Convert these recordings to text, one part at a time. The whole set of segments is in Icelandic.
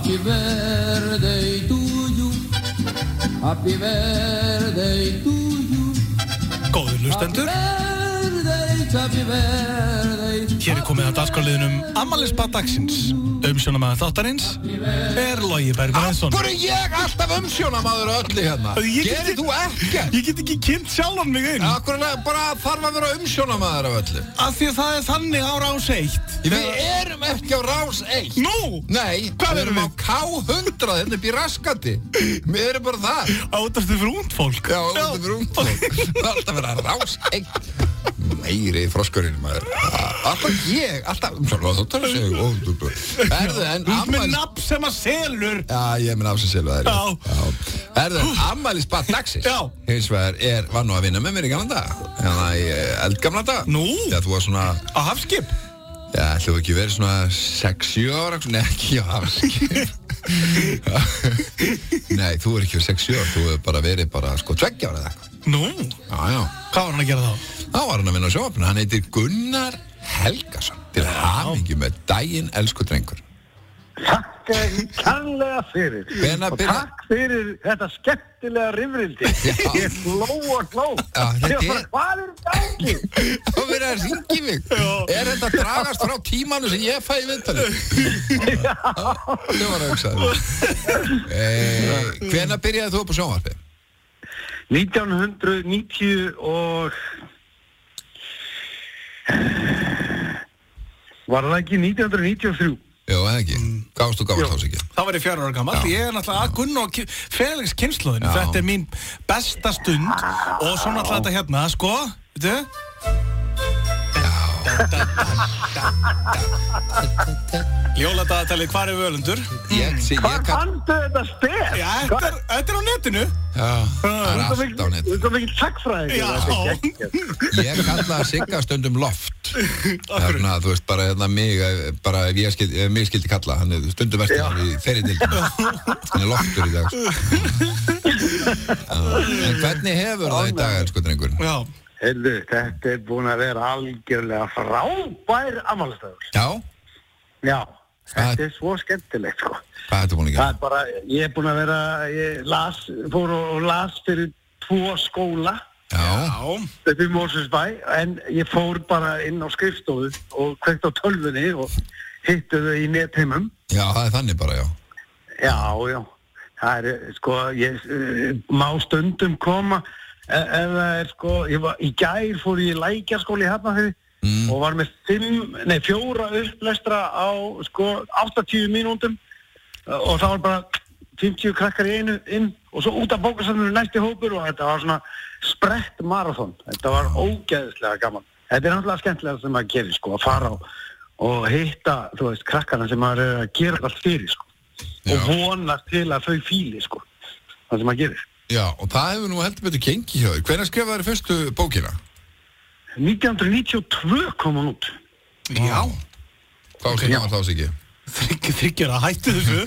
Happy birthday to you. Happy birthday to you. Góður hlustendur. Happy birthday. Hér komið að dagskrárliðnum afmælisbarn dagsins. Umsjónarmaður þáttarins Logi Bergmannsson. Af hverju ég alltaf umsjónarmaður öllu hérna? Gerir þú ekkert? Ég get ekki kynnt sjálfan mig inn. Af hverju bara þarf að vera umsjónarmaður af öllu? Af því að það þannig á Rás 1. Við erum ekki á Rás 1. Nú? Nei, hvað við erum á K100, hérna upp í Raskati. Við erum bara þar. Áttastu fyrir ungt fólk. Já, áttastu fyrir ungt fólk. Það er alltaf verið að Rás 1. Meiri froskurinn maður. Alltaf umsjónarmaður þáttarins. Herðu, en Þú með nafn sem að selur. Já, ég með nafn sem selur, það er. Já. Herðu, afmælisbarn dagsins. Já. Hins vegar var nú að vinna með mér í gamla daga. Hérna í eldgamla daga. Nú? Já, þú var svona... Á hafskip? Já, ætlaðu ekki verið svona 6-7 ára. Nei, ekki á hafskip. Nei, þú er ekki 6-7 ára. Þú er bara verið 2 ára eða eitthvað. Nú? Já. Hvað var hann að gera þá? Þá var hann að vinna á sjónvarpinu. Hann heitir Gunnar Helgason. Til hamingju með daginn, elsku drengur. Takk kærlega fyrir. Og takk fyrir þetta skemmtilega rifrildi. Ég hló og hló. Ég bara, hvað gangi? Þá verður að ringi mig. Er þetta að dragast frá tímanu sem ég fæ í viðtalið? Já. Það var að hugsa það. Hvenær byrjaði þú upp á sjónvarpi? 1990 og... Var það ekki 1993? Jó, eða ekki. Hvað varst þú gamall þá ekki? Þá var ég 4 ára gamall. Ég er náttúrulega að Gunn og Felix kynslóðinu. Þetta er mín besta stund. Og svo náttúrulega þetta hérna, sko. Veitu? Jóladagatalið, hvar er Völundur? Hvað fannstu þetta spes? Já, þetta er á netinu. Já, það er allt á netinu. Þú er svo mikil sagnfræðingur. Já. Ég kallaði Sigga stundum loft. Þarna, þú veist, bara hérna mig, bara ef mig skildi kalla, hann er stundum verður hann í þeirri dildinu. Hann er loftur í dag. En hvernig hefur það í dag, elsku drengur? Já. Heyrðu, þetta er búin að vera algjörlega frábær afmælisdagur. Já? Já, þetta er svo skemmtilegt, sko. Hvað ertu búin að gera? Það er bara, ég er búin að vera, fór og las fyrir 2 skóla. Já. Upp í Mosfellsbæ, en ég fór bara inn á skrifstofu og kveikt á tölvunni og hittu þau í netheimum. Já, það er þannig bara, já. Já. Það er, sko, ég má stundum koma, ef það er, sko, í gær fór ég í Lækjarskóla í Hafnarfirði og var með 4 upplestra á, sko, 80 mínútum og það var bara 50 krakkar í einu inn og svo út af bókasafninu næsti hópur og þetta var svona sprett marathon. Þetta var ógeðslega gaman. Þetta er náttúrulega skemmtilega sem maður gerir, sko, að fara og hitta, þú veist, krakkarna sem maður er að gera allt fyrir, sko. Já. Og vonast til að þau fíli, sko, það sem maður gerir. Já, og það hefur nú heldur betur gengið hjá þér. Hvenær skrifaði þér fyrstu bókina? 1992 kom hún út. Já. Hvað var það þá sig ekki? Þryggjar að hættu þessu.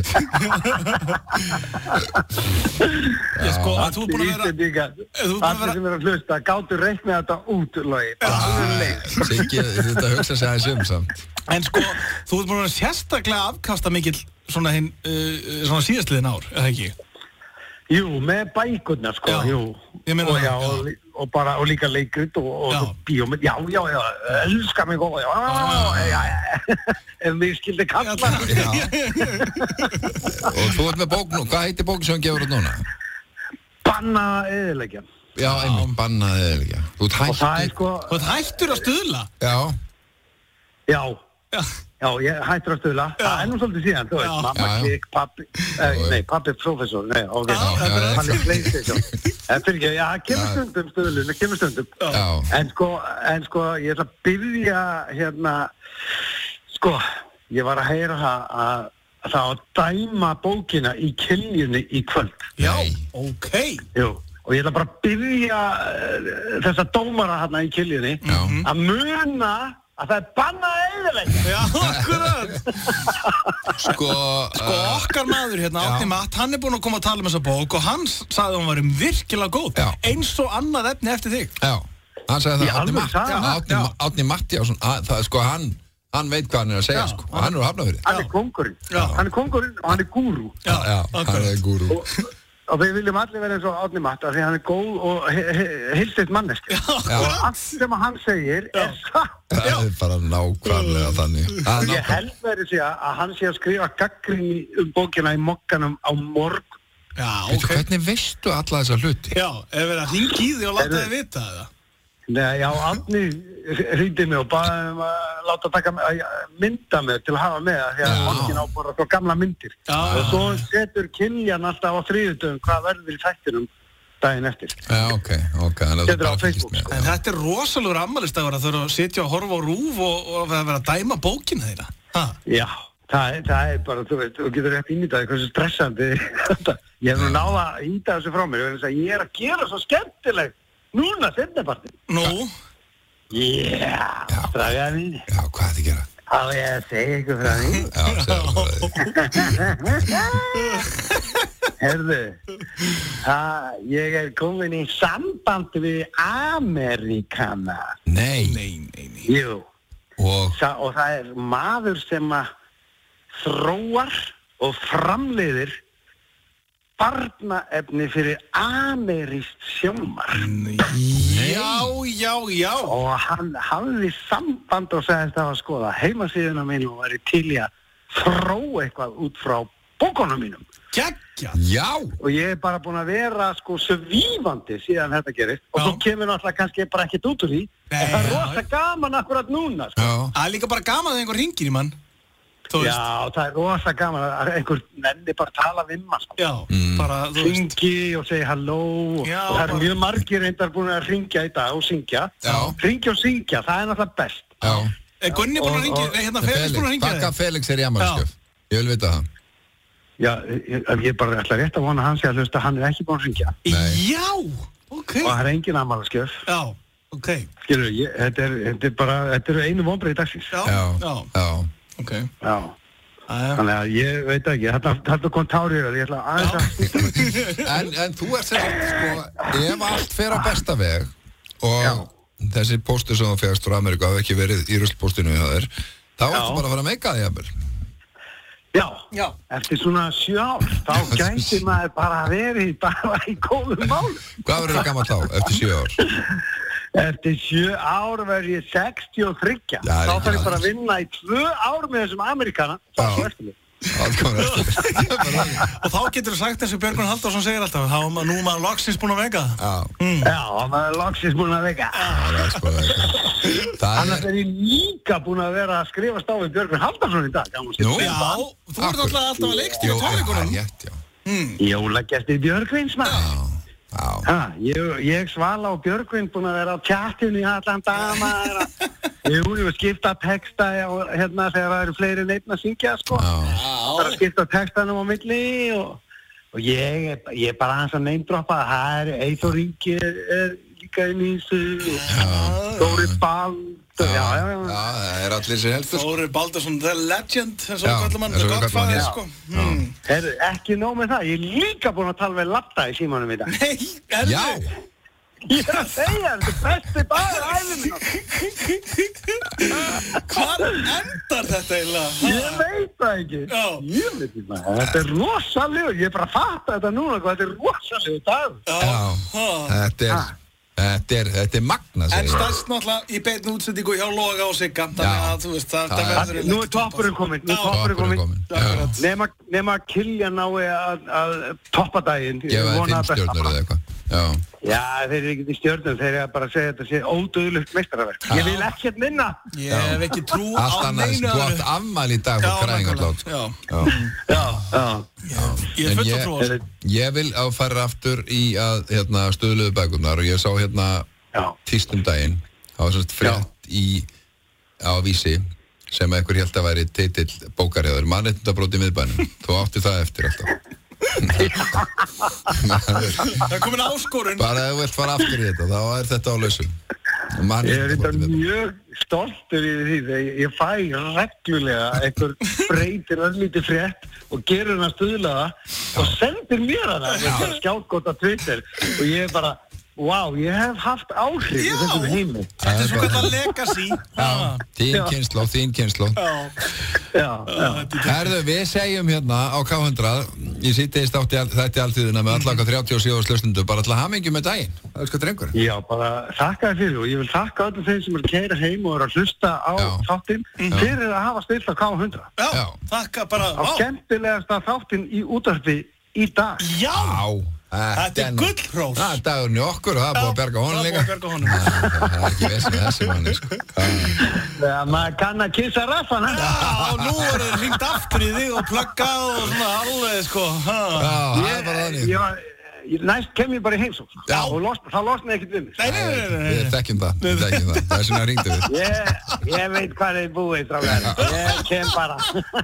Ég sko, að þú er búin að vera... Allir sem er að hlusta, gátu reikna þetta út, Logi. Siggi, þetta hugsa sig aðeins samt. En sko, þú er búin að vera sérstaklega afkasta mikill svona síðastliðin ár, eða ekki? Jú, með bækurnar, sko, jú. Ég meina það, og líka leikrit og bíómynd, já, elskar mig góð, já, ef við skildi kalla. Já. Og þú ert með bók nú, hvað heitir bókin sem hann gefur út núna? Bannaða eyðileggja. Já, einmitt, bannaða eyðileggja. Þú ert hættur að stuðla? Já, ég hættur að stuðla. Það er nú svolítið síðan, þú veist, mamma klikk, pappi professor, hann er PlayStation. Það kemur stundum. En sko, ég ætla að byrja hérna, sko, ég var að heyra að það var að dæma bókina í Kiljunni í kvöld. Já, ok. Jú, og ég ætla bara að byrja þessa dómara hérna í Kiljunni að muna að það er bannað eyðileggja. Já, akkurat. Sko, okkar maður hérna, Árni Matt, hann er búinn að koma að tala um þessa bók og hann sagði að hún var virkilega góð. Já. Eins og annað efni eftir þig. Já, hann sagði það, Árni Matthíasson, það er sko hann hann veit hvað hann að segja, sko. Og hann Hafnarfirði. Hann kóngurinn. Hann kóngurinn og hann gúrú. Já, hann gúrú. Og við viljum allir vera eins og Árni Matt af því hann góð og heilsteytt manneski. Og allt sem hann segir satt. Það bara nákvæmlega þannig. Og ég held verið sig að hann sé að skrifa gagnrýni bókina í Mokkanum á morgun. Já, ok. Hvernig veistu alla þessa hluti? Já, ef við að ringi í því og láta þið vita það. Nei, já, Árni hringdi mig og baði að láta taka mynda mig til að hafa með það því að Mokkin á bara svo gamla myndir. Og svo setur Kiljan alltaf á þriðjudögum hvað verður í þættinum daginn eftir. Já, ok. Setur á Facebook. En þetta er rosalegur ammælisdagur að þurfa að sitja og horfa á RÚV og vera að dæma bókina þeirra. Já, það er bara, þú veit, þú getur rétt ímyndaði hversu stressandi þetta. Ég hef nú náða að íta þessu frá mér, ég er að gera svo skemmtilegt. Núna, setnapartin. Nú? Já, strágar mín. Já, hvað þið gera? Á ég að segja ykkur frá því? Já, segja frá því. Herðu, ég er komin í samband við Ameríkana. Nei. Jú. Og það er maður sem að þróar og framleiðir barnaefni fyrir amerískt sjónvarp. Já. Og hann hafði samband og sagðist að skoða heimasíðuna mín og væri til í að þróa eitthvað út frá bókunum mínum. Geggjað. Já. Og ég er bara búin að vera svífandi síðan þetta gerist. Og svo kemur náttúrulega kannski bara ekkert út úr því. En það er rosa gaman akkurat núna. Það er líka bara gaman að einhver hringir í mann. Já, það er rosa gaman að einhver nenni bara tala við maður, sko. Já, bara, þú veist. Hringi og segi halló og það er mjög margir reyndar búin að hringja í dag og syngja. Hringja og syngja, það er náttúrulega best. Já. Er Gunni búin að hringja? Nei, hérna Felix búin að hringja þig? Bakka Felix er í afmælisgjöf. Ég vil vita það. Já, ég bara ætla rétt að vona að hann sé að hlusta, hann er ekki búin að hringja. Já, ok. Og það er engin afmælisgjöf. Já, ok. Skilur, þetta eru einu vonbrigði dagsins. Já. Ok. Já. Þannig að ég veit ekki, þetta kom tárið ég ætla aðeins að En þú ert sem sko, ef allt fer á besta veg og þessi póstur sem þú fegast frá Ameríku hafa ekki verið í ruslpóstinu hjá þér, þá ertu bara að fara að meika því jafnvel. Já, eftir svona 7 ár þá gæti maður bara verið bara í góðum málum. Hvað verður það gamall þá, eftir 7 ár? Eftir 7 ár verð ég 63. Þá þarf ég bara að vinna í 2 ár með þessum Ameríkana. Það er eftir mig. Og þá getur þú sagt eins og Björgvin Halldórsson segir alltaf, nú maður loksins búin að vega. Já, maður loksins búin að vega. Annars er ég líka búin að vera að skrifast á við Björgvin Halldórsson í dag. Nú? Já, þú ert alltaf að leikstýra tónleikunum. Jólagestir Björgvins, maður. Ég Svala og Björgvin búin að vera á tjattinu í allan dagana. Ég skipta texta og hérna þegar það eru fleiri en einn að syngja, sko. Það er að skipta textanum á milli og ég bara aðeins að neymdroppa. Það er Eyþór Ingi er líka inn í þessu. Þóri Baldur. Já, það er allir sér heldur. Þóri Baldursson, the legend, eins og kallar mann, the godfather, sko. Ekki nóg með það, ég er líka búin að tala við Latta í símanum í dag. Nei, Já. Ég er að segja, þetta er besti dagur ævinnar. Hvar endar þetta eiginlega? Ég veit það ekki. Ég veit ekki maður. Þetta er rosalegur, ég er bara að fatta þetta núna, þetta er rosalegur dagur. Þetta er magna, segir ég. En stærst náttúrulega í beinni útsendingu hjá Loga og Sigga. Þannig að þú veist, það verður... Nú er toppurinn kominn. Nema Kiljan nái að toppa daginn. Gefa þið 5 stjörnur eða eitthvað. Já, þeir eru ekki í stjörnum, þeir eru bara að segja þetta sé ódauðlegt meistaraverk. Ég vil ekkert minna. Ég hef ekki trú á allt annað, neinu þú átt afmæli í dag fyrir kræðingarlát. Ég er fullt að trú á þessu. Ég vil fara aftur í að stöðluðu bækurnar og ég sá tístum daginn, það var svona frétt á Vísi sem einhver hélt að væri titill bókarhjáður, mannréttindabrót í miðbænum. Þú átti það eftir alltaf. Það er komin áskorun. Bara ef þú vilt fara aftur í þetta, þá er þetta á lausu. Ég er þetta mjög stoltur í því þegar ég fæ reglulega einhver breytir örlítið frétt og gerur hann að stuðla það og sendir mér hana skjáttgótt á Twitter og ég er bara Vá, ég hef haft áhrif í þessum heimi. Þetta svo kallar legacy. Þín kynnslóð. Já. Herðu, við segjum hérna á K100, ég sýttist þetta alltíðina með allaka 37 slustundum, bara til að hamingju með daginn. Það er sko drengur. Já, bara þakka þér fyrir og ég vil þakka öllum þeim sem keyra heim og að hlusta á þáttinn fyrir að hafa stilt á K100. Já, þakka bara. Á skemmtilegasta þáttinn í útvarpi í dag. Já. Þetta gullhrós. Það dagurinn í okkur og það búið að berga honum líka. Það búið að berga honum. Það ekki vissi þessi manni, sko. Maður kann að kissa raffana. Já, nú er það hringt aftur í þig og pluggað og svona alveg, sko. Já, það er bara þannig. Næst kem ég bara í heimsókn. Já. Og það losnaði ekkert við mig. Nei. Við þekkjum það. Það er svona hringdu við. Ég veit hvað þið búið, strákar. Ég kem bara.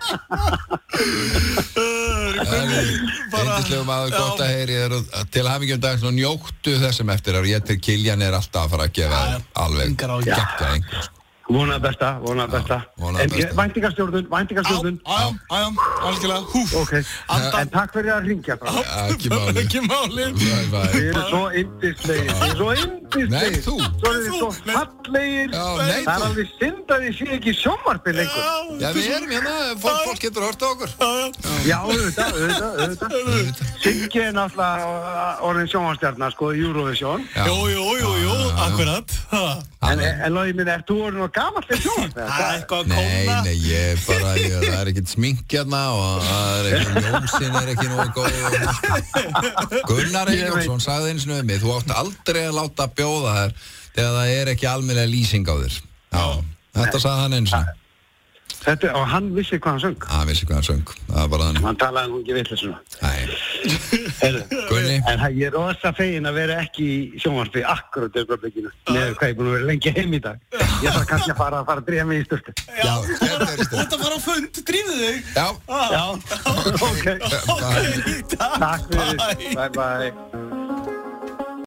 Yndislegum aður gott að heyri þér til hamingjum dag og njóttu þessum eftir og ég til Kiljan alltaf að fara að gefa alveg geggja einhver. Vonaði besta. Væntingastjórnun. Algjörlega. Ok, en takk fyrir að ringja. Ekki máli. Þið eru svo yndislegir. Nei, þú. Svo eru þið svo fallegir. Það er alveg synd að þið sé ekki sjónvarpi lengur. Já, við erum hérna, fólk getur hort á okkur. Já, auðvitað. Siggi náttúrulega orðin sjónvarstjarnar, sko, Eurovision. Jú, akkurat. En Logi minn, þú orðin og gamall fyrir sjónvarpi? Það er eitthvað að koma. Nei, það er ekkert smink hérna og ljósin ekki nógu góð. Gunnar Eyjólfsson sagði eins og mig, þú átt aldrei að láta bjóða þér þegar það er ekki almennilega lýsing á þér. Já, þetta sagði hann eins og. Og hann vissi hvað hann söng. Hann vissi hvað hann söng, það var bara þannig. Hann talaði nú ekki vitleysuna. Nei. Gunni. En ég er rosa fegin að vera ekki í sjónvarpi akkurat augnablikinu. Með hvað ég er búin að vera lengi heim í dag. Ég þarf kannski að fara að drífa mig í sturtu. Já, þú ert að fara á fund, drífðu þig. Já. Ok. Takk fyrir. Bye.